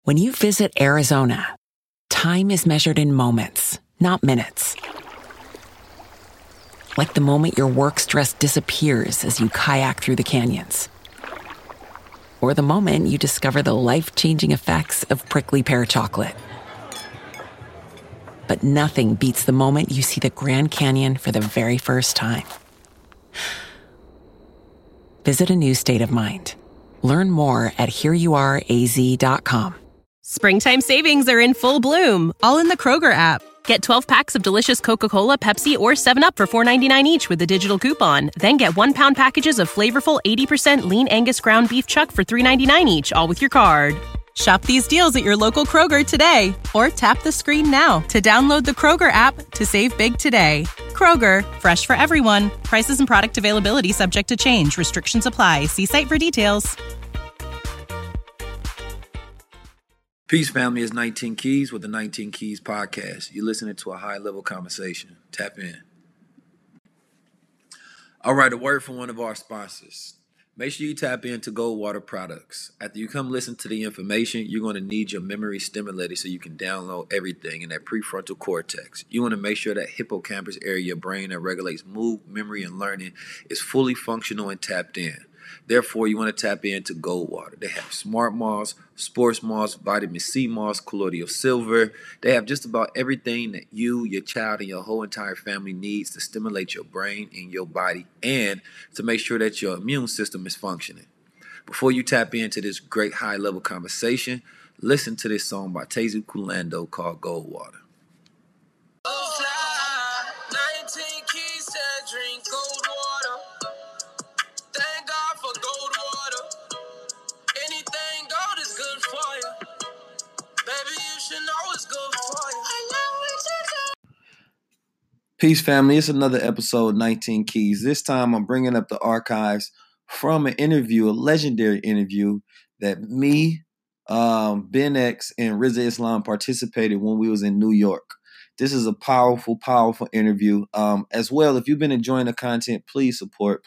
When you visit Arizona, time is measured in moments, not minutes. Like the moment your work stress disappears as you kayak through the canyons. Or the moment you discover the life-changing effects of prickly pear chocolate. But nothing beats the moment you see the Grand Canyon for the very first time. Visit a new state of mind. Learn more at hereyouareaz.com. Springtime savings are in full bloom, all in the Kroger app. Get 12 packs of delicious Coca-Cola, Pepsi, or 7-Up for $4.99 each with a digital coupon. Then get 1-pound packages of flavorful 80% lean Angus ground beef chuck for $3.99 each, all with your card. Shop these deals at your local Kroger today, or tap the screen now to download the Kroger app to save big today. Kroger, fresh for everyone. Prices and product availability subject to change. Restrictions apply. See site for details. Peace, family. It's 19 Keys with the 19 Keys podcast. You're listening to a high-level conversation. Tap in. All right, a word from one of our sponsors. Make sure you tap into Goldwater products. After you come listen to the information, you're going to need your memory stimulated so you can download everything in that prefrontal cortex. You want to make sure that hippocampus area of your brain that regulates mood, memory, and learning is fully functional and tapped in. Therefore, you want to tap into Goldwater. They have Smart Moss, Sports Moss, Vitamin C Moss, Colloidal Silver. They have just about everything that you, your child, and your whole entire family needs to stimulate your brain and your body and to make sure that your immune system is functioning. Before you tap into this great high-level conversation, listen to this song by Tezu Kulando called Goldwater. 19 keys to drink gold water. Thank God for gold water. Anything gold is good for you. Baby, you should know it's good for you. I know what you do. Peace, family. It's another episode, 19 Keys. This time I'm bringing up the archives from an interview, a legendary interview that me, Ben X, and Rizza Islam participated when we was in New York. This is a powerful, powerful interview. As well, if you've been enjoying the content, please support.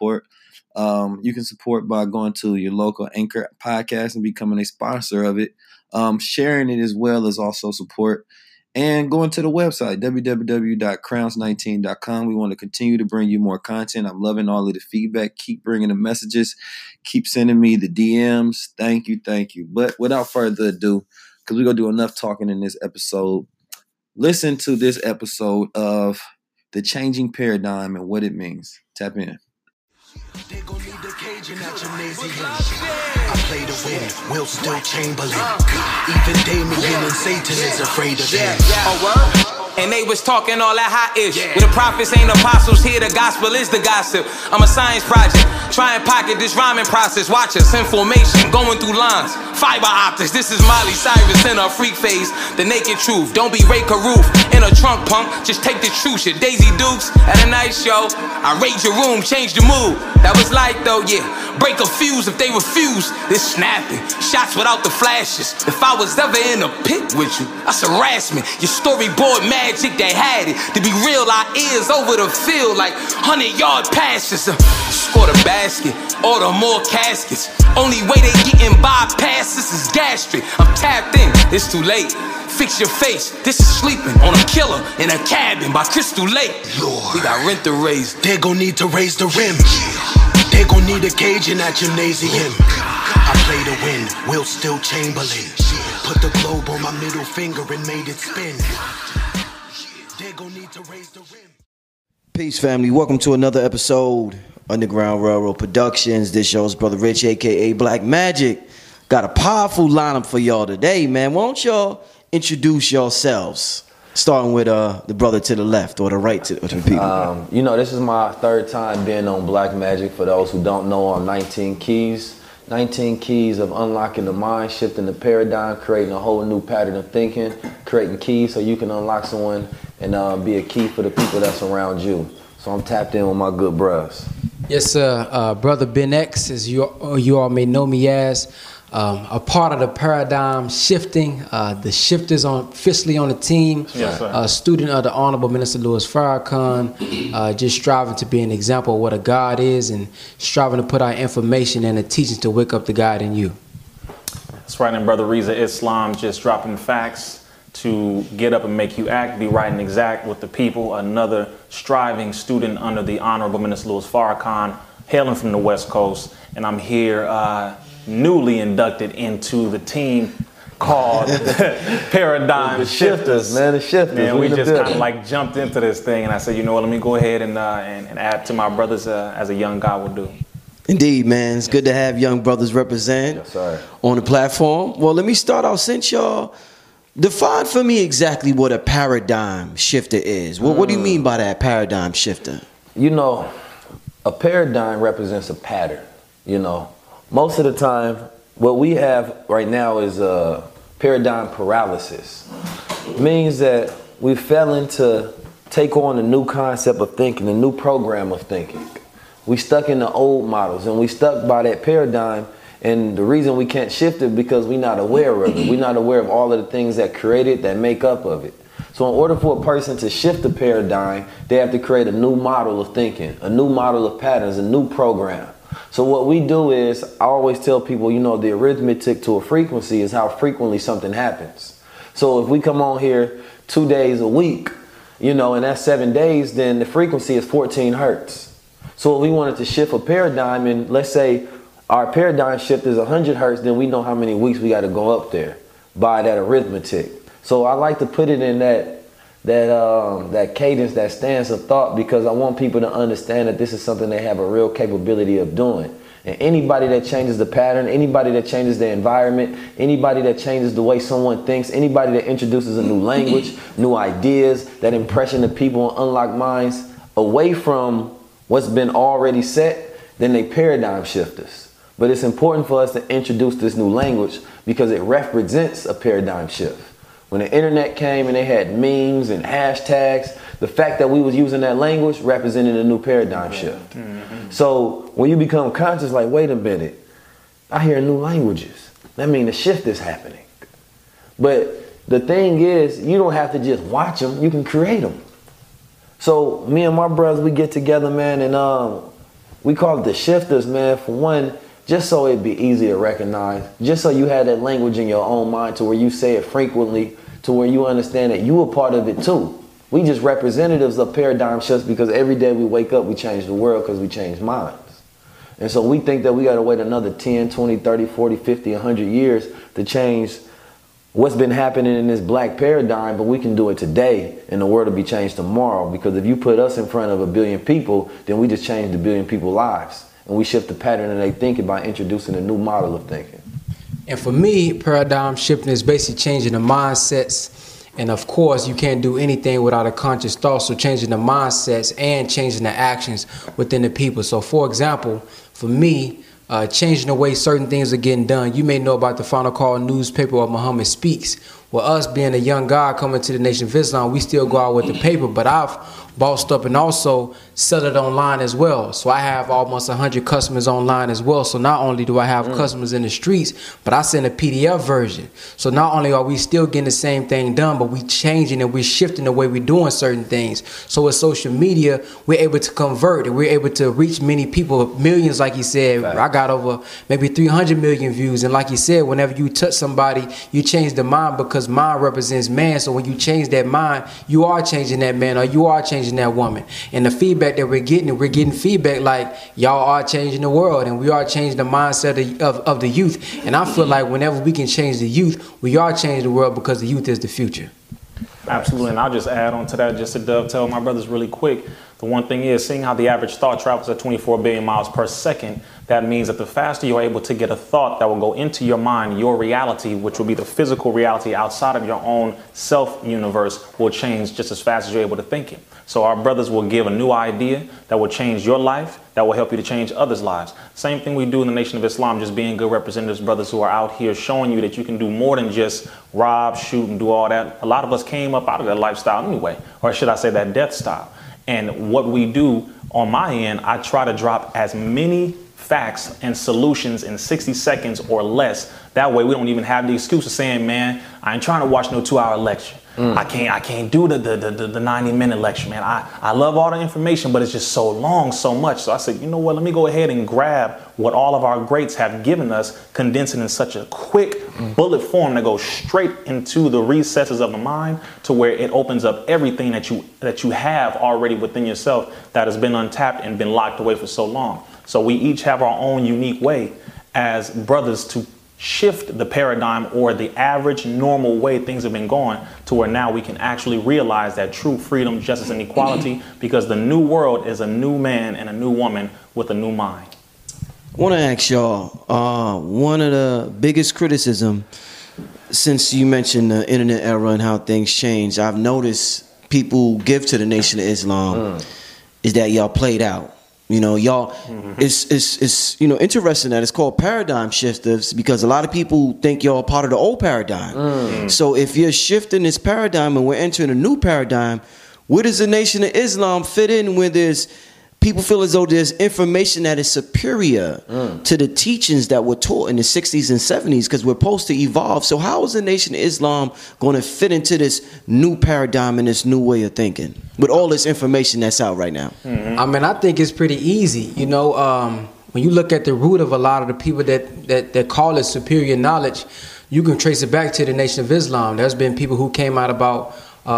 You can support by going to your local Anchor podcast and becoming a sponsor of it. Sharing it as well as also support. And going to the website, www.crowns19.com. We want to continue to bring you more content. I'm loving all of the feedback. Keep bringing the messages. Keep sending me the DMs. Thank you. But without further ado, because we're going to do enough talking in this episode, listen to this episode of The Changing Paradigm and what it means. Tap in. They gon' need the Cajun at gymnasium. I play to win, Will still Chamberlain. Even Damien and Satan is afraid of him. And they was talking all that hot ish. When the prophets ain't apostles here, the gospel is the gossip. I'm a science project, try and pocket this rhyming process. Watch us in formation, going through lines. Fiber optics, this is Miley Cyrus in her freak phase. The naked truth, don't be Ray Caruth in a trunk punk, just take the truth. Shit, Daisy Dukes at a night show. I raid your room, change the mood. That was light though, yeah. Break a fuse if they refuse. This snapping, shots without the flashes. If I was ever in a pit with you, that's harassment. Your storyboard magic, they had it. To be real, our ears over the field like 100-yard passes. Score the basket, order more caskets. Only way they getting bypasses is gastric. I'm tapped in, it's too late. Fix your face, this is sleeping on a killer in a cabin by Crystal Lake. Lord, we got rent to raise. They gon' need to raise the rim. They gon' need a Cajun at gymnasium. I play to win, Will still Chamberlain. Put the globe on my middle finger and made it spin. They gon' need to raise the rim. Peace, family. Welcome to another episode, Underground Railroad Productions. This show's Brother Rich, a.k.a. Black Magic. Got a powerful lineup for y'all today, man. Why don't y'all introduce yourselves? Starting with the brother to the left or the right to the people. This is my third time being on Black Magic. For those who don't know, I'm 19 Keys. 19 keys of unlocking the mind, shifting the paradigm, creating a whole new pattern of thinking, creating keys so you can unlock someone and be a key for the people that's around you. So I'm tapped in with my good bros. Yes, sir. Brother Ben X, as you all may know me as, a part of the paradigm shifting. The shifters officially on the team. Yes, student of the Honorable Minister Louis Farrakhan, just striving to be an example of what a God is and striving to put our information and the teachings to wake up the God in you. That's right, and Brother Reza Islam just dropping facts to get up and make you act, be right and exact with the people. Another striving student under the Honorable Minister Louis Farrakhan, hailing from the West Coast. And I'm here newly inducted into the team called Paradigm Shifters. Man, the Shifters. Man, we just kind of like jumped into this thing, and I said, you know what, let me go ahead and add to my brothers as a young guy would do. Indeed, man. It's good to have young brothers represent on the platform. Well, let me start out, since y'all define for me exactly what a paradigm shifter is. What do you mean by that, paradigm shifter? You know, a paradigm represents a pattern. You know, most of the time, what we have right now is a paradigm paralysis. It means that we failing to take on a new concept of thinking, a new program of thinking. We stuck in the old models, and we stuck by that paradigm. And the reason we can't shift it because we're not aware of it. We're not aware of all of the things that create it, that make up of it. So in order for a person to shift the paradigm, they have to create a new model of thinking, a new model of patterns, a new program. So what we do is, I always tell people, you know, the arithmetic to a frequency is how frequently something happens. So if we come on here 2 days a week, you know, and that's 7 days, then the frequency is 14 hertz. So if we wanted to shift a paradigm, and let's say our paradigm shift is 100 hertz, then we know how many weeks we got to go up there by that arithmetic. So I like to put it in that cadence, that stance of thought, because I want people to understand that this is something they have a real capability of doing. And anybody that changes the pattern, anybody that changes the environment, anybody that changes the way someone thinks, anybody that introduces a new language, new ideas, that impression to people and unlock minds away from what's been already set, then they paradigm shifters. But it's important for us to introduce this new language because it represents a paradigm shift. When the internet came and they had memes and hashtags, the fact that we was using that language represented a new paradigm shift. Mm-hmm. So when you become conscious, like, wait a minute, I hear new languages. That means a shift is happening. But the thing is, you don't have to just watch them, you can create them. So me and my brothers, we get together, man, and we call it the shifters, man, for one, just so it'd be easy to recognize, just so you had that language in your own mind to where you say it frequently, to where you understand that you are part of it too. We just representatives of paradigm shifts because every day we wake up, we change the world because we change minds. And so we think that we got to wait another 10, 20, 30, 40, 50, 100 years to change what's been happening in this black paradigm, but we can do it today and the world will be changed tomorrow, because if you put us in front of 1 billion people, then we just changed 1 billion people's lives. And we shift the pattern and they thinking by introducing a new model of thinking. And for me, paradigm shifting is basically changing the mindsets. And of course, you can't do anything without a conscious thought. So changing the mindsets and changing the actions within the people. So for example, for me, changing the way certain things are getting done. You may know about the Final Call newspaper or Muhammad Speaks. Well, us being a young guy coming to the Nation of Islam, we still go out with the paper, but I've bossed up and also sell it online as well. So I have almost 100 customers online as well. So not only do I have customers in the streets, but I send a PDF version. So not only are we still getting the same thing done, but we changing and we're shifting the way we're doing certain things. So with social media, we're able to convert and we're able to reach many people, millions, like you said. Right. I got over maybe 300 million views. And like you said, whenever you touch somebody, you change the mind, because mind represents man. So when you change that mind, you are changing that man or you are changing that woman. And the feedback that we're getting feedback like y'all are changing the world and we are changing the mindset of the youth. And I feel like whenever we can change the youth, we are changing the world, because the youth is the future. Absolutely, and I'll just add on to that, just to dovetail my brothers really quick. The one thing is, seeing how the average thought travels at 24 billion miles per second, that means that the faster you're able to get a thought that will go into your mind, your reality, which will be the physical reality outside of your own self-universe, will change just as fast as you're able to think it. So our brothers will give a new idea that will change your life, that will help you to change others' lives. Same thing we do in the Nation of Islam, just being good representatives, brothers who are out here showing you that you can do more than just rob, shoot, and do all that. A lot of us came up out of that lifestyle anyway, or should I say that death style. And what we do on my end, I try to drop as many facts and solutions in 60 seconds or less That way we don't even have the excuse of saying, man, I ain't trying to watch no 2-hour lecture. I can't do the 90-minute lecture, man. I love all the information, but it's just so long, so much. So I said, you know what, let me go ahead and grab what all of our greats have given us, condense it in such a quick bullet form that goes straight into the recesses of the mind to where it opens up everything that you have already within yourself that has been untapped and been locked away for so long. So we each have our own unique way as brothers to shift the paradigm or the average normal way things have been going to where now we can actually realize that true freedom, justice, and equality, because the new world is a new man and a new woman with a new mind. I want to ask y'all, one of the biggest criticism since you mentioned the internet era and how things change, I've noticed people give to the Nation of Islam is that y'all played out. You know, y'all, it's you know, interesting that it's called paradigm shifters because a lot of people think y'all part of the old paradigm. So if you're shifting this paradigm and we're entering a new paradigm, where does the Nation of Islam fit in where there's people feel as though there's information that is superior to the teachings that were taught in the 60s and 70s because we're supposed to evolve. So how is the Nation of Islam going to fit into this new paradigm and this new way of thinking with all this information that's out right now? I mean, I think it's pretty easy. You know, when you look at the root of a lot of the people that call it superior knowledge, you can trace it back to the Nation of Islam. There's been people who came out about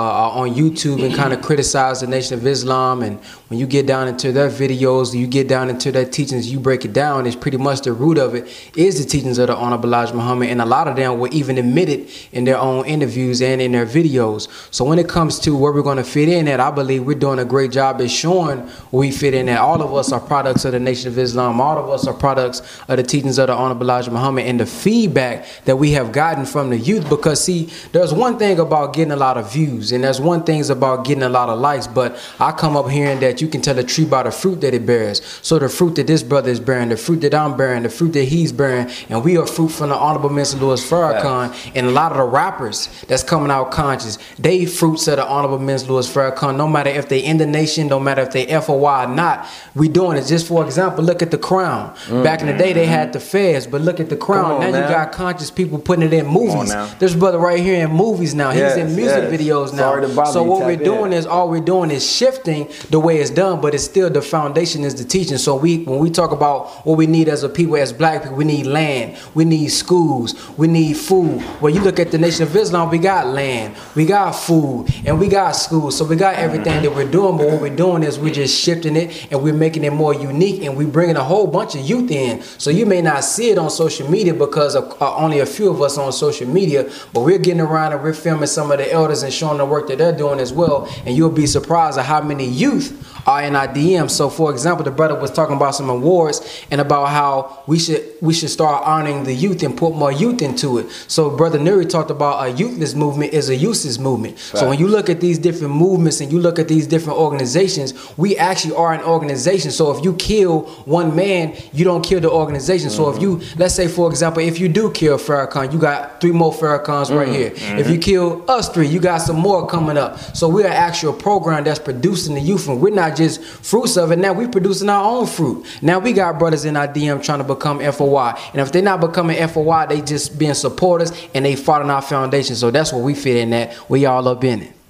on YouTube and kind of criticize the Nation of Islam, and when you get down into their videos, you get down into their teachings, you break it down, it's pretty much the root of it is the teachings of the Honorable Elijah Muhammad, and a lot of them will even admit it in their own interviews and in their videos. So when it comes to where we're going to fit in at, I believe we're doing a great job at showing where we fit in at. All of us are products of the Nation of Islam. All of us are products of the teachings of the Honorable Elijah Muhammad and the feedback that we have gotten from the youth, because see, there's one thing about getting a lot of views, and there's one thing about getting a lot of likes, but I come up hearing that you can tell a tree by the fruit that it bears. So the fruit that this brother is bearing, the fruit that I'm bearing, the fruit that he's bearing, and we are fruit from the Honorable Mr. Louis Farrakhan, and a lot of the rappers that's coming out conscious, they fruits of the Honorable Mr. Louis Farrakhan, no matter if they in the nation, no matter if they FOI or not, we doing it. Just for example, look at The Crown. Back in the day, they had the feds, but look at The Crown. Now you got conscious people putting it in movies. This brother right here in movies now. He's in music videos now. So what we're doing is, all we're doing is shifting the way it's done, but it's still the foundation is the teaching. So when we talk about what we need as a people, as black people, we need land, we need schools, we need food. Well, you look at the Nation of Islam, we got land, we got food, and we got schools. So we got everything that we're doing, but what we're doing is we're just shifting it and we're making it more unique, and we're bringing a whole bunch of youth in. So you may not see it on social media because only a few of us on social media, but we're getting around and we're filming some of the elders and showing the work that they're doing as well, and you'll be surprised at how many youth are in our DMs. So for example, the brother was talking about some awards and about how we should start honoring the youth and put more youth into it. So Brother Nuri talked about a youthless movement is a useless movement. Right. So when you look at these different movements and you look at these different organizations, we actually are an organization. So if you kill one man, you don't kill the organization. So if you, let's say for example, if you do kill Farrakhan, you got 3 more Farrakhans right here. If you kill us 3, you got some more coming up. So we're an actual program that's producing the youth, and we're not just fruits of it. Now we producing our own fruit. Now we got brothers in our DM trying to become FOI, and if they're not becoming FOI, they just being supporters and they fought on our foundation. So that's what we fit in at. We all up in it.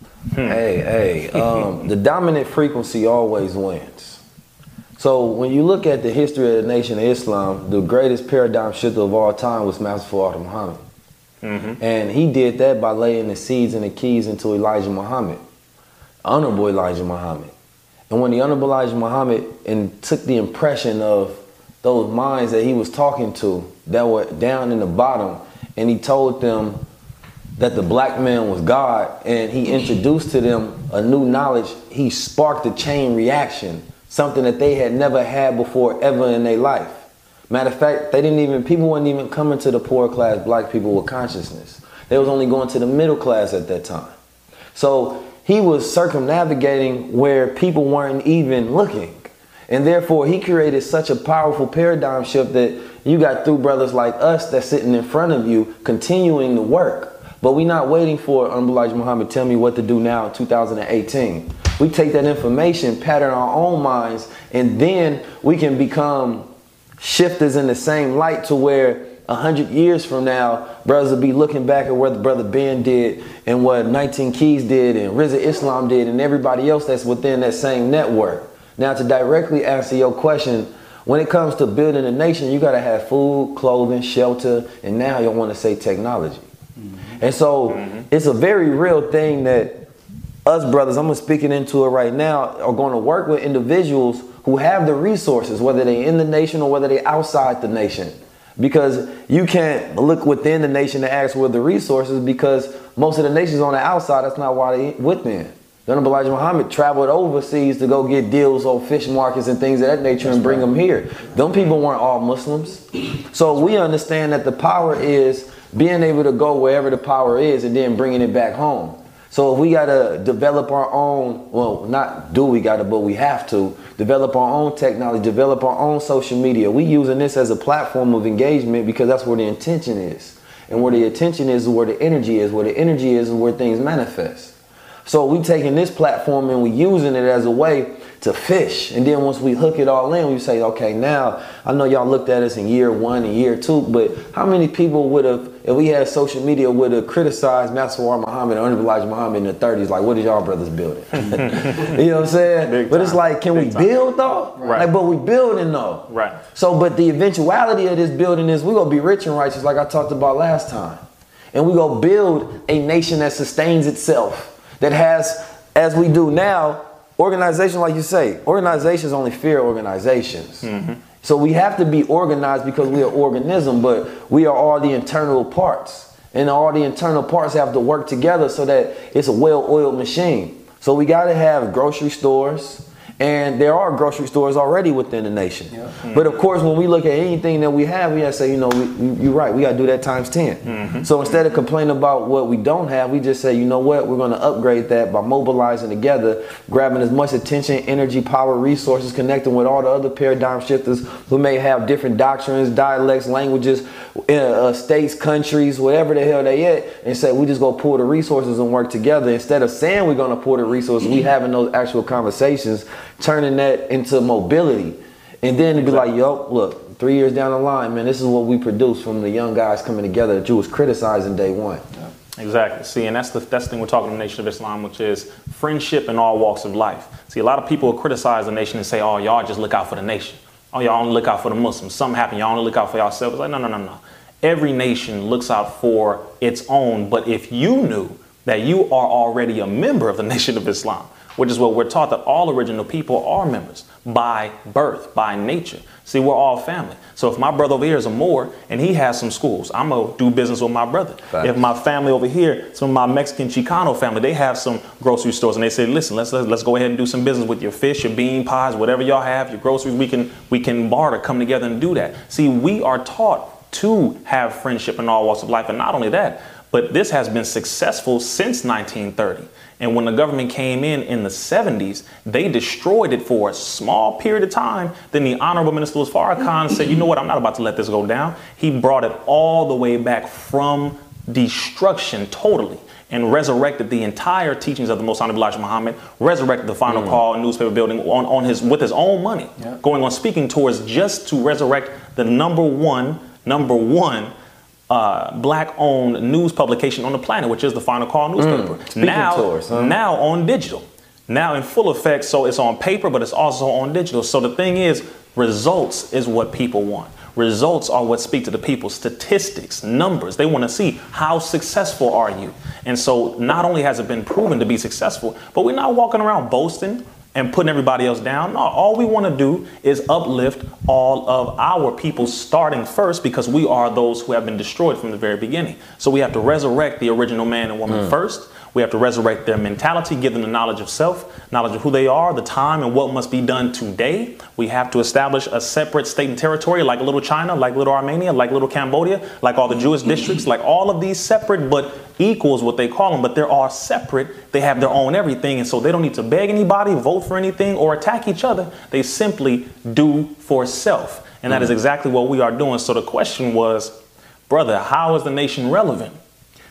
The dominant frequency always wins. So when you look at the history of the Nation of Islam, the greatest paradigm shifter of all time was Master Fard Muhammad. And he did that by laying the seeds and the keys into Elijah Muhammad, Honorable Elijah Muhammad. And when the Honorable Elijah Muhammad took the impression of those minds that he was talking to that were down in the bottom, and he told them that the black man was God, and he introduced to them a new knowledge, he sparked a chain reaction, something that they had never had before ever in their life. Matter of fact, people weren't even coming to the poor class black people with consciousness. They was only going to the middle class at that time. So he was circumnavigating where people weren't even looking. And therefore, he created such a powerful paradigm shift that you got through brothers like us that's sitting in front of you continuing the work. But we're not waiting for Honorable Elijah Muhammad tell me what to do now in 2018. We take that information, pattern our own minds, and then we can become shifters in the same light to where 100 years from now, brothers will be looking back at what Brother Ben did and what 19 Keys did and Rizza Islam did and everybody else that's within that same network. Now, to directly answer your question, when it comes to building a nation, you got to have food, clothing, shelter, and now you want to say technology. And so it's a very real thing that us brothers, I'm speaking into it right now, are going to work with individuals who have the resources, whether they're in the nation or whether they're outside the nation. Because you can't look within the nation to ask where the resources, because most of the nations on the outside, that's not why they within. The Honorable Elijah Muhammad traveled overseas to go get deals on fish markets and things of that nature and bring them here. Them people weren't all Muslims. So we understand that the power is being able to go wherever the power is and then bringing it back home. So if we got to develop our own, well, not do we got to, but we have to develop our own technology, develop our own social media. We using this as a platform of engagement because that's where the intention is. And where the attention is where the energy is. Where the energy is where things manifest. So we taking this platform and we using it as a way to fish. And then once we hook it all in, we say, okay, now I know y'all looked at us in year 1 and year 2, but how many people would have, if we had social media, would have criticized Master Muhammad and Honorable Elijah Muhammad in the 30s? Like, what is y'all brothers building? You know what I'm saying? But it's like, can we build though? Right. Like, but we building though. Right. So, but the eventuality of this building is we're going to be rich and righteous like I talked about last time. And we go build a nation that sustains itself, that has, as we do now, organization, like you say, organizations only fear organizations. So we have to be organized because we are an organism, but we are all the internal parts. And all the internal parts have to work together so that it's a well-oiled machine. So we got to have grocery stores. And there are grocery stores already within the nation. But of course, when we look at anything that we have, we have to say, you know, you're right, we got to do that times 10. So instead of complaining about what we don't have, we just say, you know what, we're going to upgrade that by mobilizing together, grabbing as much attention, energy, power, resources, connecting with all the other paradigm shifters who may have different doctrines, dialects, languages, states, countries, whatever the hell they at, and say, we just go pull the resources and work together. Instead of saying we're going to pull the resources, we having those actual conversations, turning that into mobility. And then it'd be like, yo, look, 3 years down the line, man, this is what we produce from the young guys coming together that you was criticizing day one. Exactly. See, and that's the thing we're talking to the Nation of Islam, which is friendship in all walks of life. See, a lot of people will criticize the nation and say, oh, y'all just look out for the nation. Oh, y'all only look out for the Muslims. Something happened, y'all only look out for yourselves. It's like, no. Every nation looks out for its own. But if you knew that you are already a member of the Nation of Islam, which is what we're taught, that all original people are members by birth, by nature. See, we're all family. So if my brother over here is a Moor and he has some schools, I'm going to do business with my brother. Facts. If my family over here, some of my Mexican Chicano family, they have some grocery stores and they say, listen, let's go ahead and do some business with your fish, your bean pies, whatever y'all have, your groceries, we can barter, come together and do that. See, we are taught to have friendship in all walks of life. And not only that, but this has been successful since 1930. And when the government came in the 70s, they destroyed it for a small period of time. Then the Honorable Minister Farrakhan said, you know what, I'm not about to let this go down. He brought it all the way back from destruction totally and resurrected the entire teachings of the Most Honorable Elijah Muhammad, resurrected the Final Call newspaper building with his own money, going on speaking tours just to resurrect the number one black-owned news publication on the planet, which is the Final Call newspaper. Now on digital, now in full effect. So it's on paper, but it's also on digital. So the thing is, results is what people want. Results are what speak to the people. Statistics, numbers. They want to see how successful are you. And so not only has it been proven to be successful, but we're not walking around boasting and putting everybody else down. No, all we want to do is uplift all of our people, starting first, because we are those who have been destroyed from the very beginning. So we have to resurrect the original man and woman first. We have to resurrect their mentality, give them the knowledge of self, knowledge of who they are, the time, and what must be done today. We have to establish a separate state and territory, like little China, like little Armenia, like little Cambodia, like all the Jewish districts, like all of these separate but equals, what they call them, but they're all separate. They have their own everything, and so they don't need to beg anybody, vote for anything, or attack each other. They simply do for self, and that is exactly what we are doing. So the question was, brother, how is the nation relevant?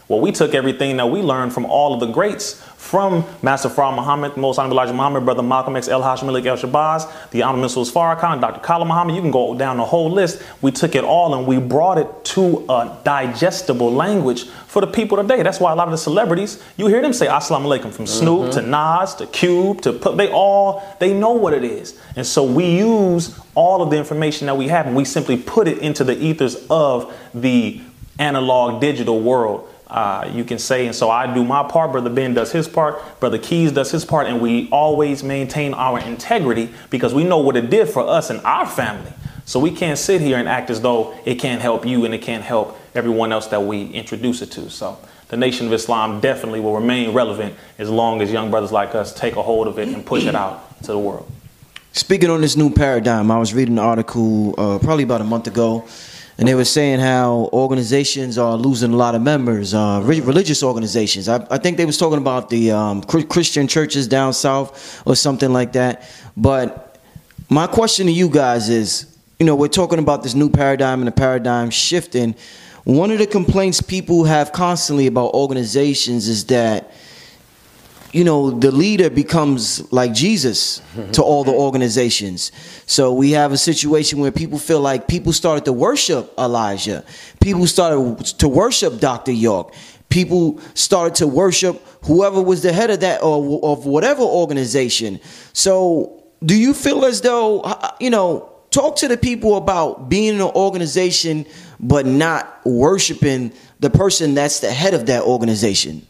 Well, we took everything that we learned from all of the greats, from Master Farah Muhammad, Most Honorable Elijah Muhammad, Brother Malcolm X, El Hashim Malik El Shabazz, the Honorable Mr. Farrakhan, Dr. Khalid Muhammad. You can go down the whole list. We took it all and we brought it to a digestible language for the people today. That's why a lot of the celebrities, you hear them say Assalamu Alaikum, from Snoop to Nas to Cube to they know what it is. And so we use all of the information that we have and we simply put it into the ethers of the analog digital world. You can say, and so I do my part, Brother Ben does his part, Brother Keys does his part, and we always maintain our integrity because we know what it did for us and our family. So we can't sit here and act as though it can't help you and it can't help everyone else that we introduce it to. So the Nation of Islam definitely will remain relevant as long as young brothers like us take a hold of it and push it out to the world. Speaking on this new paradigm, I was reading an article probably about a month ago, and they were saying how organizations are losing a lot of members, religious organizations. I think they was talking about the Christian churches down south or something like that. But my question to you guys is, we're talking about this new paradigm and the paradigm shifting. One of the complaints people have constantly about organizations is that, the leader becomes like Jesus to all the organizations. So we have a situation where people feel like people started to worship Elijah. People started to worship Dr. York. People started to worship whoever was the head of that or of whatever organization. So do you feel as though, talk to the people about being in an organization but not worshiping the person that's the head of that organization?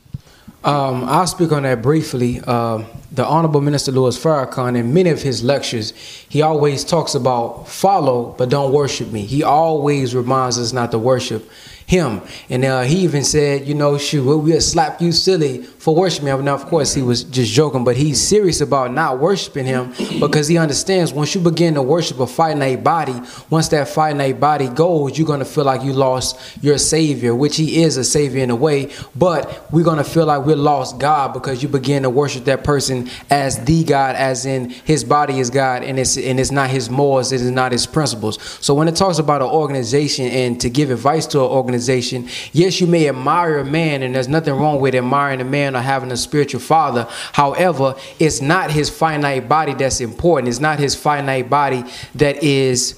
I'll speak on that briefly. The Honorable Minister Louis Farrakhan, in many of his lectures, he always talks about follow, but don't worship me. He always reminds us not to worship him. And he even said, shoot, we'll slap you silly for worshiping him. Now, of course, he was just joking, but he's serious about not worshiping him because he understands once you begin to worship a finite body, once that finite body goes, you're going to feel like you lost your Savior, which he is a Savior in a way, but we're going to feel like we lost God because you begin to worship that person as the God, as in his body is God, and it's not his morals, it is not his principles. So when it talks about an organization and to give advice to an organization, yes, you may admire a man, and there's nothing wrong with admiring a man or having a spiritual father. However, it's not his finite body that's important. It's not his finite body that is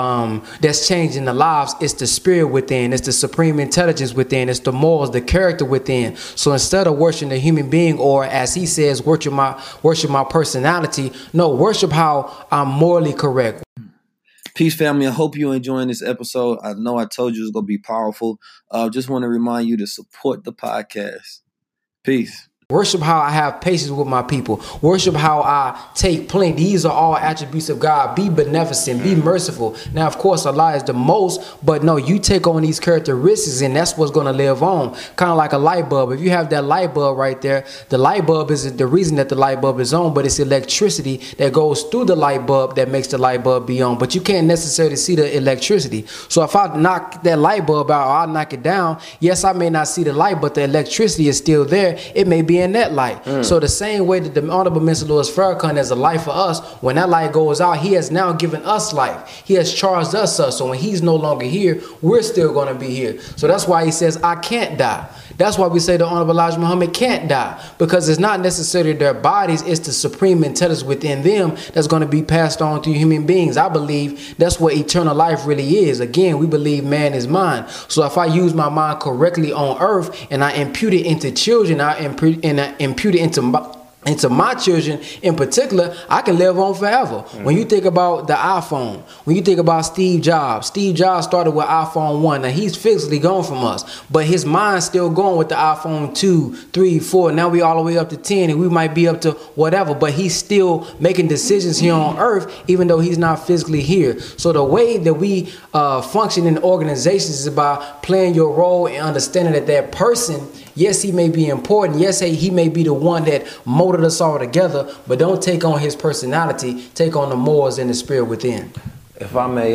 that's changing the lives. It's the spirit within. It's the supreme intelligence within. It's the morals, the character within. So instead of worshiping a human being, or as he says, worship my personality, no, worship how I'm morally correct. Peace, family. I hope you're enjoying this episode. I know I told you it's going to be powerful. Just want to remind you to support the podcast. Peace. Worship how I have patience with my people. Worship how I take plenty. These are all attributes of God. Be beneficent. Be merciful. Now, of course, Allah is the most, but no, you take on these characteristics and that's what's going to live on. Kind of like a light bulb. If you have that light bulb right there, the light bulb is the reason that the light bulb is on, but it's electricity that goes through the light bulb that makes the light bulb be on. But you can't necessarily see the electricity. So if I knock that light bulb out or I knock it down, yes, I may not see the light, but the electricity is still there. It may be in that light. So the same way that the Honorable Mr. Louis Farrakhan has a light for us, when that light goes out, he has now given us life. He has charged us up. So when he's no longer here, we're still going to be here. So that's why he says, I can't die. That's why we say the Honorable Elijah Muhammad can't die, because it's not necessarily their bodies, it's the supreme intelligence within them that's going to be passed on to human beings. I believe that's what eternal life really is. Again, we believe man is mind. So if I use my mind correctly on earth and I impute it into children, I impute it into my children in particular, I can live on forever. When you think about the iPhone, when you think about Steve Jobs started with iPhone 1. Now he's physically gone from us, but his mind's still going with the iPhone 2, 3, 4. Now we all the way up to 10, and we might be up to whatever, but he's still making decisions here on earth, even though he's not physically here. So the way that we function in organizations is about playing your role and understanding that person, yes, he may be important. Yes, he may be the one that molded us all together, but don't take on his personality. Take on the morals and the spirit within. If I may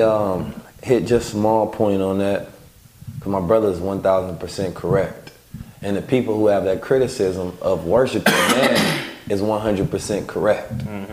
hit just a small point on that, because my brother is 1,000% correct. And the people who have that criticism of worshiping man is 100% correct.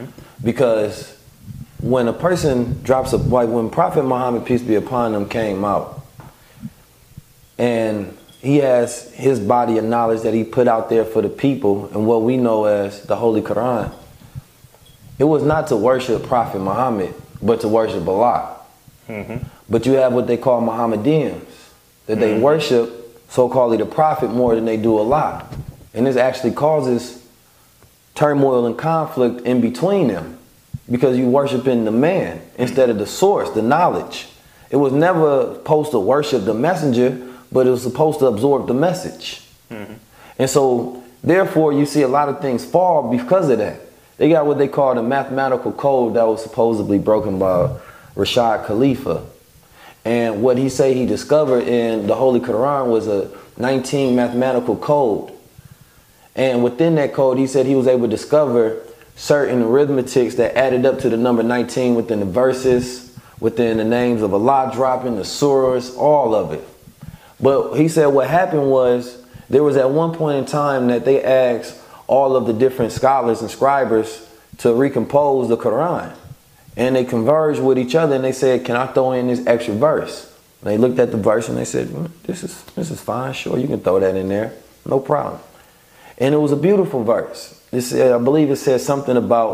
Because when a person drops like when Prophet Muhammad, peace be upon him, came out, and he has his body of knowledge that he put out there for the people, and what we know as the Holy Quran. It was not to worship Prophet Muhammad, but to worship Allah. But you have what they call Mohammedans, that they worship so-called the Prophet more than they do Allah. And this actually causes turmoil and conflict in between them, because you worshiping the man instead of the source, the knowledge. It was never supposed to worship the messenger, but it was supposed to absorb the message. And so, therefore, you see a lot of things fall because of that. They got what they call the mathematical code that was supposedly broken by Rashad Khalifa. And what he say he discovered in the Holy Quran was a 19 mathematical code. And within that code, he said he was able to discover certain arithmetics that added up to the number 19 within the verses, within the names of Allah dropping, the surahs, all of it. But he said what happened was, there was at one point in time that they asked all of the different scholars and scribers to recompose the Quran. And they converged with each other and they said, can I throw in this extra verse? And they looked at the verse and they said, this is fine, sure, you can throw that in there, no problem. And it was a beautiful verse. I believe it says something about,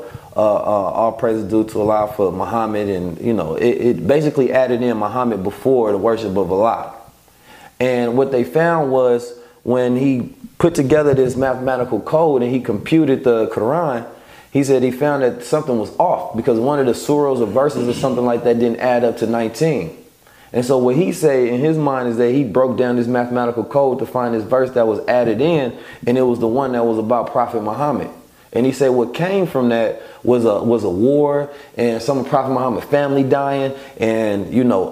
all praise is due to Allah for Muhammad, and it basically added in Muhammad before the worship of Allah. And what they found was, when he put together this mathematical code and he computed the Quran, he said he found that something was off, because one of the surahs or verses or something like that didn't add up to 19. And so what he said in his mind is that he broke down this mathematical code to find this verse that was added in, and it was the one that was about Prophet Muhammad. And he said what came from that was a war, and some of Prophet Muhammad's family dying, and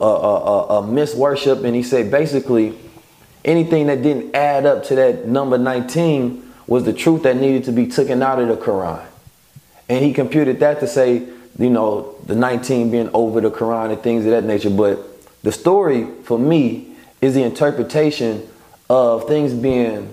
a misworship. And he said basically anything that didn't add up to that number 19 was the truth that needed to be taken out of the Quran. And he computed that to say, the 19 being over the Quran and things of that nature. But the story for me is the interpretation of things being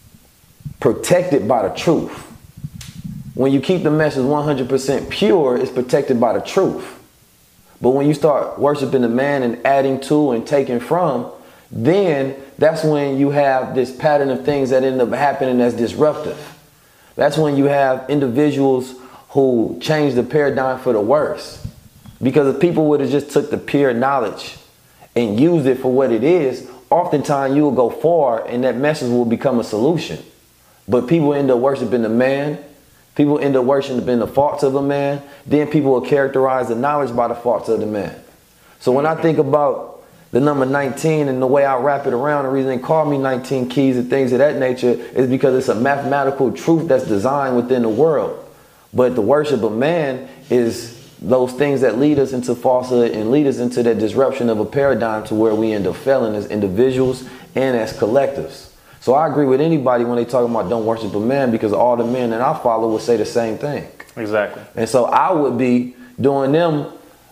protected by the truth. When you keep the message 100% pure, it's protected by the truth. But when you start worshiping the man and adding to and taking from, then that's when you have this pattern of things that end up happening that's disruptive. That's when you have individuals who change the paradigm for the worse. Because if people would have just took the pure knowledge and used it for what it is, oftentimes you will go far and that message will become a solution. But people end up worshiping the man. People end up worshiping the faults of a man. Then people will characterize the knowledge by the faults of the man. So when I think about the number 19 and the way I wrap it around, the reason they call me 19 keys and things of that nature is because it's a mathematical truth that's designed within the world. But the worship of man is those things that lead us into falsehood and lead us into that disruption of a paradigm to where we end up failing as individuals and as collectives. So I agree with anybody when they talk about don't worship a man, because all the men that I follow will say the same thing. Exactly. And so I would be doing them,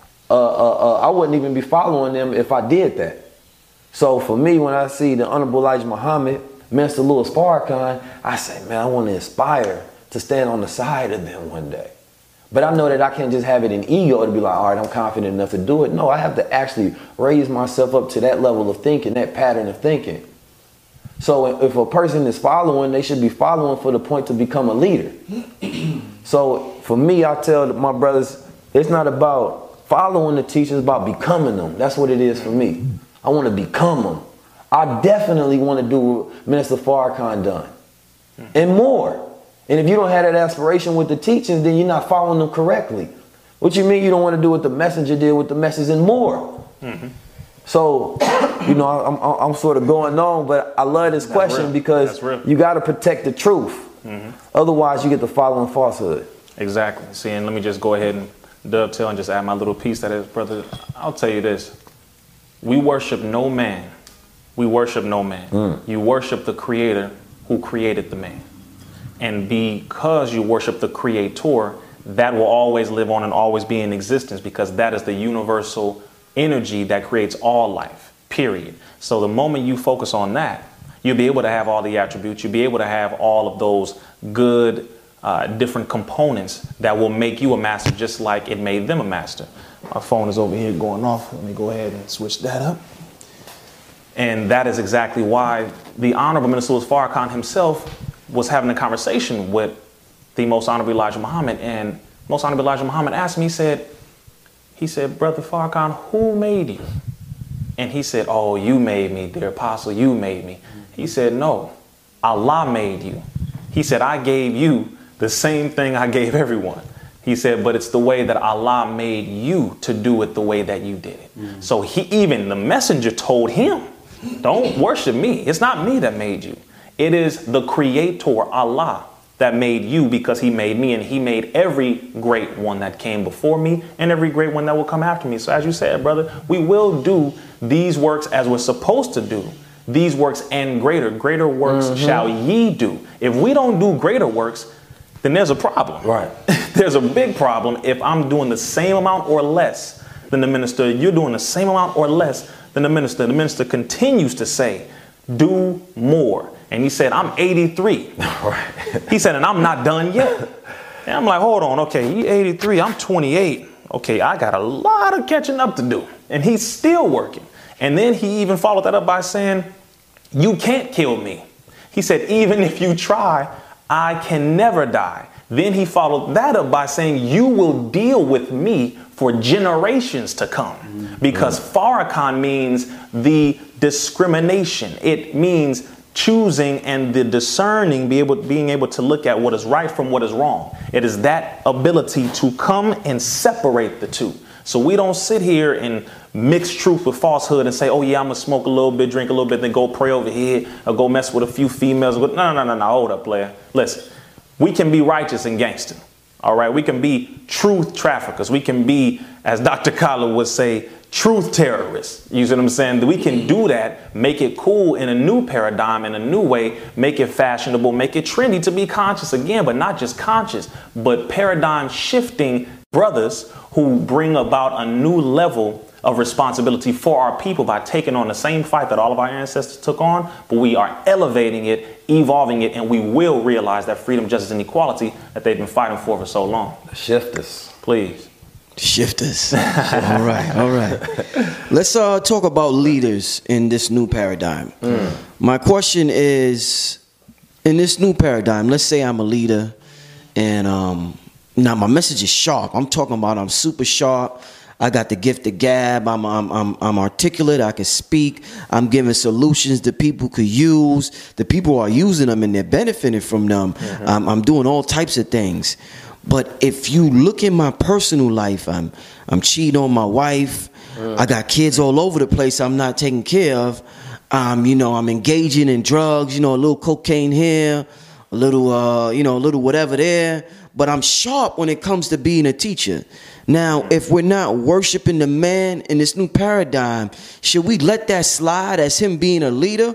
I wouldn't even be following them if I did that. So for me, when I see the Honorable Elijah Muhammad, Minister Louis Farrakhan, I say, man, I want to aspire to stand on the side of them one day. But I know that I can't just have it in ego to be like, all right, I'm confident enough to do it. No, I have to actually raise myself up to that level of thinking, that pattern of thinking. So if a person is following, they should be following for the point to become a leader. So for me, I tell my brothers, it's not about following the teachers, it's about becoming them. That's what it is for me. I want to become them. I definitely want to do what Minister Farrakhan done and more. And if you don't have that aspiration with the teachings, then you're not following them correctly. What you mean you don't want to do what the messenger did with the message and more? So, I'm sort of going on, but I love this question because you got to protect the truth. Otherwise, you get to following falsehood. Exactly. See, and let me just go ahead and dovetail and just add my little piece that is, brother. I'll tell you this. We worship no man. We worship no man. You worship the creator who created the man. And because you worship the creator, that will always live on and always be in existence, because that is the universal energy that creates all life, period. So the moment you focus on that, you'll be able to have all the attributes. You'll be able to have all of those good, different components that will make you a master, just like it made them a master. My phone is over here going off. Let me go ahead and switch that up. And that is exactly why the Honorable Minister Louis Farrakhan himself was having a conversation with the Most Honorable Elijah Muhammad. And Most Honorable Elijah Muhammad asked me, he said, Brother Farrakhan, who made you? And he said, oh, you made me, dear apostle, you made me. He said, no, Allah made you. He said, I gave you the same thing I gave everyone. He said, but it's the way that Allah made you to do it the way that you did it. So even the messenger told him, don't worship me. It's not me that made you. It is the creator, Allah, that made you, because he made me, and he made every great one that came before me and every great one that will come after me. So as you said, brother, we will do these works as we're supposed to do. These works and greater works shall ye do. If we don't do greater works, then there's a problem. Right. There's a big problem if I'm doing the same amount or less than the minister. You're doing the same amount or less than the minister. The minister continues to say, do more. And he said, I'm 83. Right. He said, and I'm not done yet. And I'm like, hold on. Okay, he 83. I'm 28. Okay, I got a lot of catching up to do. And he's still working. And then he even followed that up by saying, you can't kill me. He said, even if you try, I can never die. Then he followed that up by saying, you will deal with me for generations to come. Because Farrakhan means the discrimination. It means choosing and the discerning, being able to look at what is right from what is wrong. It is that ability to come and separate the two. So we don't sit here and mix truth with falsehood and say, oh yeah, I'm gonna smoke a little bit, drink a little bit, then go pray over here or go mess with a few females. No, hold up, player. Listen, we can be righteous and gangster. All right, we can be truth traffickers. We can be, as Dr. Khaled would say, truth terrorists. You see what I'm saying? We can do that, make it cool in a new paradigm, in a new way, make it fashionable, make it trendy to be conscious again, but not just conscious, but paradigm shifting brothers who bring about a new level of responsibility for our people by taking on the same fight that all of our ancestors took on, but we are elevating it, evolving it, and we will realize that freedom, justice, and equality that they've been fighting for so long. The shifters. Please. Shifters. All right. Let's talk about leaders in this new paradigm. My question is, in this new paradigm, let's say I'm a leader and now my message is sharp. I'm talking about I'm super sharp. I got the gift of gab. I'm articulate. I can speak. I'm giving solutions that people could use. The people are using them and they're benefiting from them. I'm doing all types of things. But if you look in my personal life, I'm cheating on my wife. I got kids all over the place I'm not taking care of. I'm engaging in drugs, a little cocaine here, a little whatever there. But I'm sharp when it comes to being a teacher. Now, if we're not worshiping the man in this new paradigm, should we let that slide as him being a leader?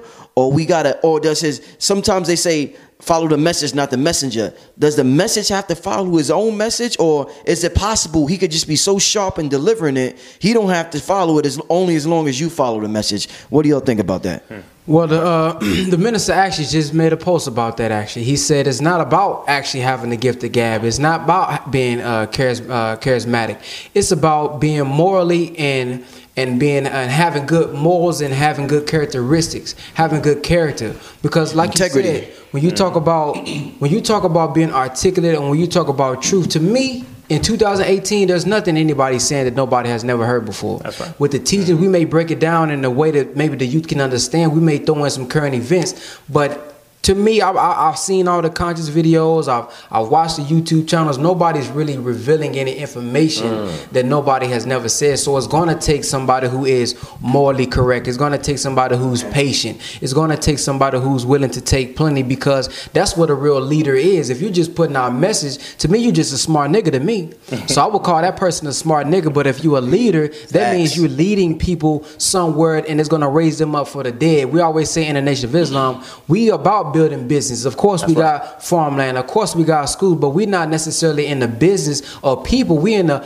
Sometimes they say, follow the message, not the messenger. Does the message have to follow his own message? Or is it possible he could just be so sharp in delivering it, he don't have to follow it only as long as you follow the message? What do y'all think about that? Well, the minister actually just made a post about that, actually. He said it's not about actually having the gift of gab. It's not about being charismatic. It's about being morally and being and having good morals and having good characteristics, having good character. Because like integrity. You said, when you talk about being articulate and when you talk about truth, to me, in 2018, there's nothing anybody's saying that nobody has never heard before. That's right. With the teachings, we may break it down in a way that maybe the youth can understand. We may throw in some current events, but to me, I've seen all the conscious videos. I've watched the YouTube channels. Nobody's really revealing any information that nobody has never said. So it's going to take somebody who is morally correct. It's going to take somebody who's patient. It's going to take somebody who's willing to take plenty, because that's what a real leader is. If you're just putting out a message, to me, you're just a smart nigga to me. So I would call that person a smart nigga. But if you're a leader, that means you're leading people somewhere and it's going to raise them up for the dead. We always say in the Nation of Islam, we about building business. Of course, we got farmland. Of course, we got schools, but we're not necessarily in the business of people. We in the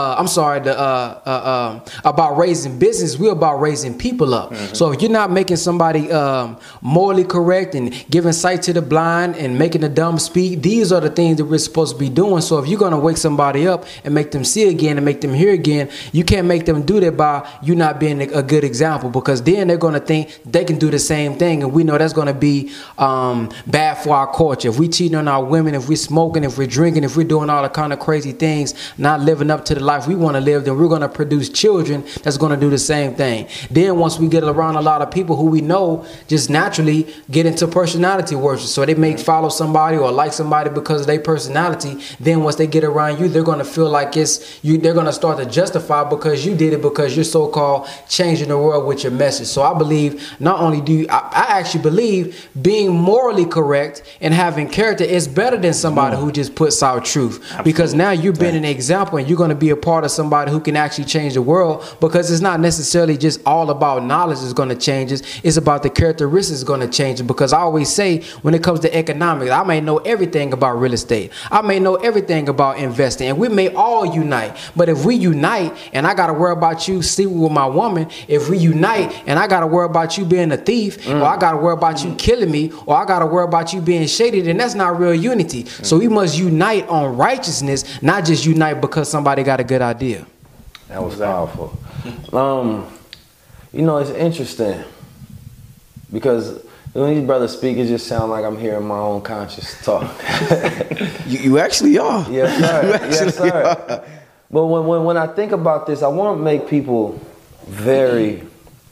about raising business. We're about raising people up. So if you're not making somebody morally correct and giving sight to the blind and making the dumb speak, these are the things that we're supposed to be doing. So if you're going to wake somebody up and make them see again and make them hear again, you can't make them do that by you not being a good example, because then they're going to think they can do the same thing, and we know that's going to be bad for our culture. If we cheating on our women, if we're smoking, if we're drinking, if we're doing all the kind of crazy things, not living up to the life we want to live, then we're going to produce children that's going to do the same thing. Then once we get around a lot of people who we know just naturally get into personality worship, so they may follow somebody or like somebody because of their personality, then once they get around you, they're going to feel like it's you. They're going to start to justify because you did it, because you're so-called changing the world with your message. So I believe not only do you, I actually believe being morally correct and having character is better than somebody who just puts out truth. Absolutely. Because now you're being an example and you're going to be a part of somebody who can actually change the world, because it's not necessarily just all about knowledge is going to change it. It's about the characteristics going to change it. Because I always say when it comes to economics, I may know everything about real estate. I may know everything about investing, and we may all unite. But if we unite and I got to worry about you sleeping with my woman, if we unite and I got to worry about you being a thief, or I got to worry about you killing me, or I got to worry about you being shady, then that's not real unity. So we must unite on righteousness, not just unite because somebody got a good idea. That was powerful. You know, it's interesting because when these brothers speak, it just sounds like I'm hearing my own conscious talk. you actually are. Yes, sir. Yes, sir. Are. But when I think about this, I want to make people very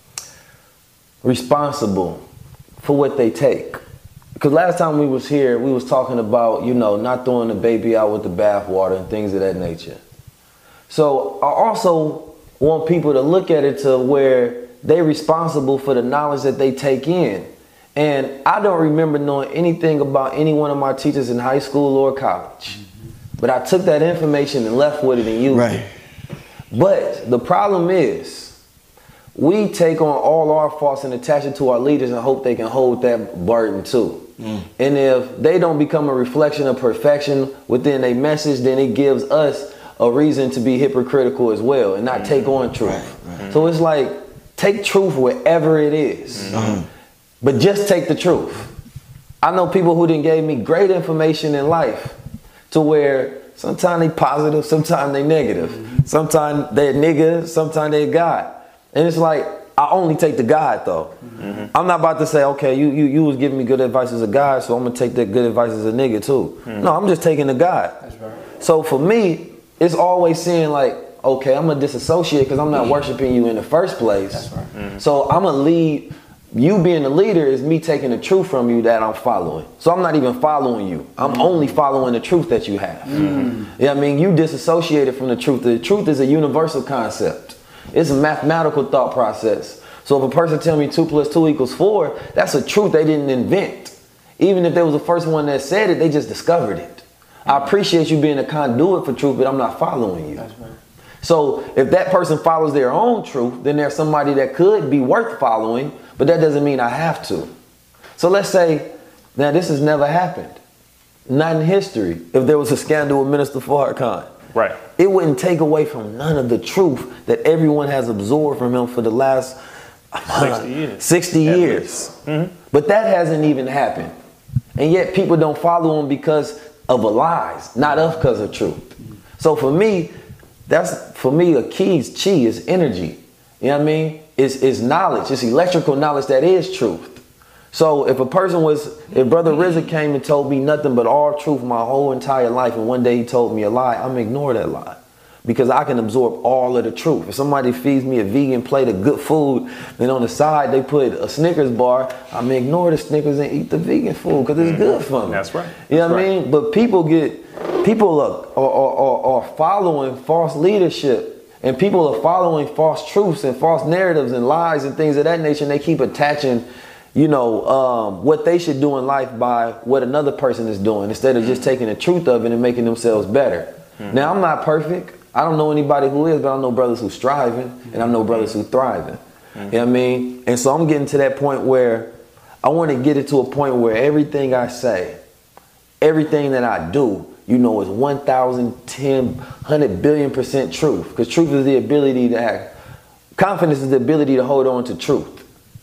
responsible for what they take. Because last time we was here, we was talking about, you know, not throwing the baby out with the bathwater and things of that nature. So I also want people to look at it to where they're responsible for the knowledge that they take in. And I don't remember knowing anything about any one of my teachers in high school or college. But I took that information and left with it and used it. But the problem is, we take on all our faults and attach it to our leaders and hope they can hold that burden too. And if they don't become a reflection of perfection within a message, then it gives us a reason to be hypocritical as well and not take on truth. So it's like, take truth wherever it is, but just take the truth. I know people who done gave me great information in life to where sometimes they positive, sometimes they negative. Sometimes they're nigga, sometimes they're God. And it's like, I only take the God though. I'm not about to say, okay, you was giving me good advice as a God, so I'm gonna take that good advice as a nigga too. No, I'm just taking the God. That's right. So for me, it's always saying like, okay, I'm gonna disassociate because I'm not worshiping you in the first place. That's right. So I'm gonna lead. You being the leader is me taking the truth from you that I'm following. So I'm not even following you. I'm only following the truth that you have. You know what I mean? You disassociated from the truth. The truth is a universal concept. It's a mathematical thought process. So if a person tell me 2 + 2 = 4, that's a truth they didn't invent. Even if they was the first one that said it, they just discovered it. I appreciate you being a conduit for truth, but I'm not following you. That's right. So if that person follows their own truth, then there's somebody that could be worth following, but that doesn't mean I have to. So let's say, now this has never happened. Not in history. If there was a scandal with Minister Farrakhan. Right. It wouldn't take away from none of the truth that everyone has absorbed from him for the last 60 years. But that hasn't even happened. And yet people don't follow him because of lies, not because of truth. So for me, a key is chi, is energy. You know what I mean? It's knowledge. It's electrical knowledge that is truth. So if Brother RZA came and told me nothing but all truth my whole entire life, and one day he told me a lie, I'm gonna ignore that lie. Because I can absorb all of the truth. If somebody feeds me a vegan plate of good food, and on the side they put a Snickers bar, I'm gonna ignore the Snickers and eat the vegan food because it's good for me. That's right. You know what I mean? But people are following false leadership. And people are following false truths and false narratives and lies and things of that nature. And they keep attaching, what they should do in life by what another person is doing instead of just taking the truth of it and making themselves better. Now, I'm not perfect. I don't know anybody who is, but I know brothers who striving and I know brothers who thriving. You know what I mean? And so I'm getting to that point where I want to get it to a point where everything I say, everything that I do, is 1,000, 10, 100 billion% truth. Because truth is the ability to act. Confidence is the ability to hold on to truth.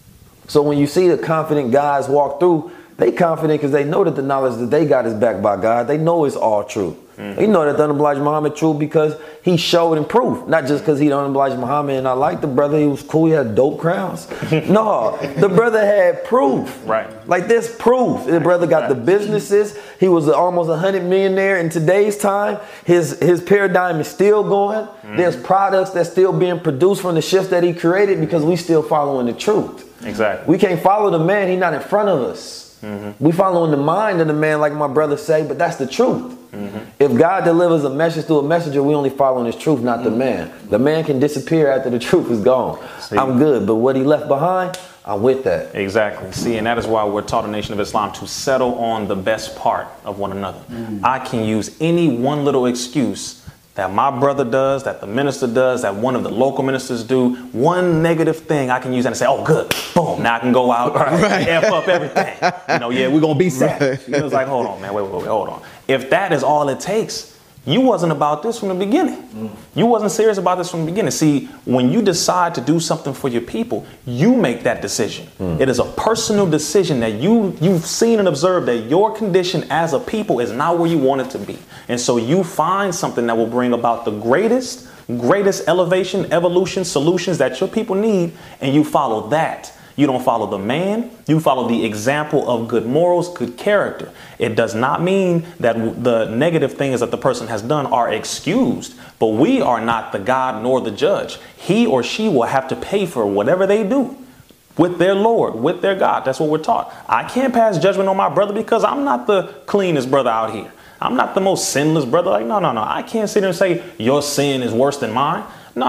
So when you see the confident guys walk through, they confident because they know that the knowledge that they got is backed by God. They know it's all true. They know that the unobliged Muhammad true because he showed and proved. Not just because he the unobliged Muhammad and I like the brother. He was cool. He had dope crowns. No, the brother had proof. Right. Like this proof. The brother got the businesses. He was almost 100 millionaire in today's time. His paradigm is still going. There's products that's still being produced from the shift that he created because we still following the truth. Exactly. We can't follow the man. He's not in front of us. We following the mind of the man, like my brother say, but that's the truth. If God delivers a message through a messenger, we only following his truth, not the man. The man can disappear after the truth is gone. See? I'm good, but what he left behind, I'm with that. Exactly. See, and that is why we're taught in the Nation of Islam to settle on the best part of one another. I can use any one little excuse that my brother does, that the minister does, that one of the local ministers do. One negative thing I can use and say, oh, good. Boom. Now I can go out and F up everything. We're going to be savage. It was like, hold on, man. Wait, hold on. If that is all it takes, you wasn't about this from the beginning. You wasn't serious about this from the beginning. See, when you decide to do something for your people, you make that decision. It is a personal decision that you've seen and observed that your condition as a people is not where you want it to be. And so you find something that will bring about the greatest elevation, evolution, solutions that your people need, and you follow that. You don't follow the man. You follow the example of good morals, good character. It does not mean that the negative things that the person has done are excused, but we are not the God nor the judge. He or she will have to pay for whatever they do with their Lord, with their God. That's what we're taught. I can't pass judgment on my brother because I'm not the cleanest brother out here. I'm not the most sinless brother. Like, no. I can't sit there and say your sin is worse than mine.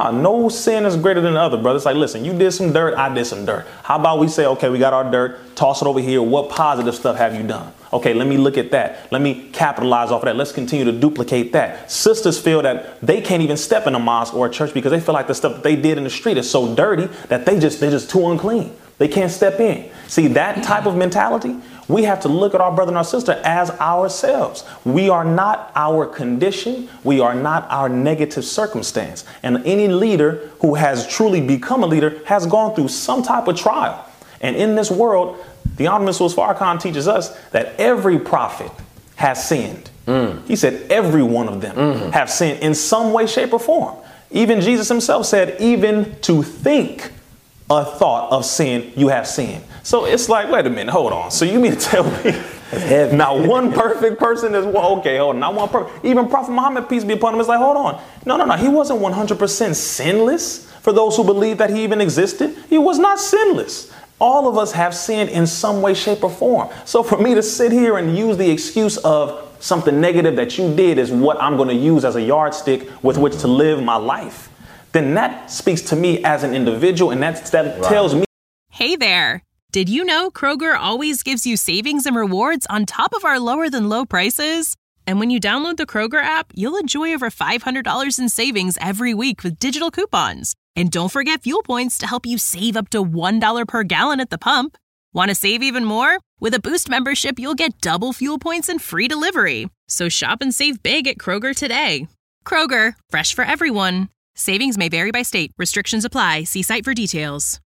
No sin is greater than the other, brother. It's like, listen, you did some dirt, I did some dirt. How about we say, okay, we got our dirt, toss it over here. What positive stuff have you done? Okay, let me look at that. Let me capitalize off of that. Let's continue to duplicate that. Sisters feel that they can't even step in a mosque or a church because they feel like the stuff that they did in the street is so dirty that they're just too unclean. They can't step in. See, that type of mentality, we have to look at our brother and our sister as ourselves. We are not our condition. We are not our negative circumstance. And any leader who has truly become a leader has gone through some type of trial. And in this world, the Honorable Mr. Farrakhan teaches us that every prophet has sinned. He said every one of them have sinned in some way, shape, or form. Even Jesus himself said, even to think a thought of sin, you have sinned. So it's like, wait a minute, hold on. So you mean to tell me now one perfect person is, well, okay, hold on, not one perfect. Even Prophet Muhammad, peace be upon him, is like, hold on. No. He wasn't 100% sinless. For those who believe that he even existed, he was not sinless. All of us have sinned in some way, shape, or form. So for me to sit here and use the excuse of something negative that you did is what I'm going to use as a yardstick with which to live my life, then that speaks to me as an individual, and that tells me. Hey there. Did you know Kroger always gives you savings and rewards on top of our lower than low prices? And when you download the Kroger app, you'll enjoy over $500 in savings every week with digital coupons. And don't forget fuel points to help you save up to $1 per gallon at the pump. Want to save even more? With a Boost membership, you'll get double fuel points and free delivery. So shop and save big at Kroger today. Kroger, fresh for everyone. Savings may vary by state. Restrictions apply. See site for details.